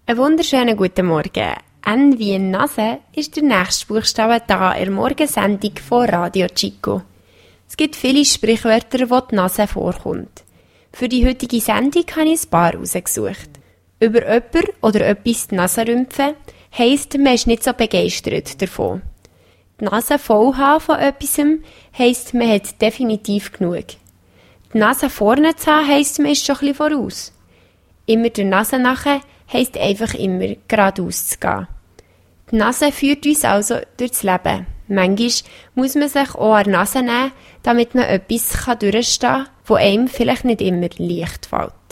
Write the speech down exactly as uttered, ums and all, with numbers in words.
Einen wunderschönen guten Morgen. N wie Nase ist der nächste Buchstabe da in der Morgensendung von Radio Chico. Es gibt viele Sprichwörter, wo die Nase vorkommt. Für die heutige Sendung habe ich ein paar rausgesucht. Über jemanden oder etwas die Nase rümpfen heisst, man ist nicht so begeistert davon. Die Nase voll haben von etwas heisst, man hat definitiv genug. Die Nase vorne zu haben heisst, man ist schon ein bisschen voraus. Immer der Nase nachher heisst einfach immer geradeaus zu gehen. Die Nase führt uns also durchs Leben. Manchmal muss man sich auch an die Nase nehmen, damit man etwas durchstehen kann, das einem vielleicht nicht immer leicht fällt.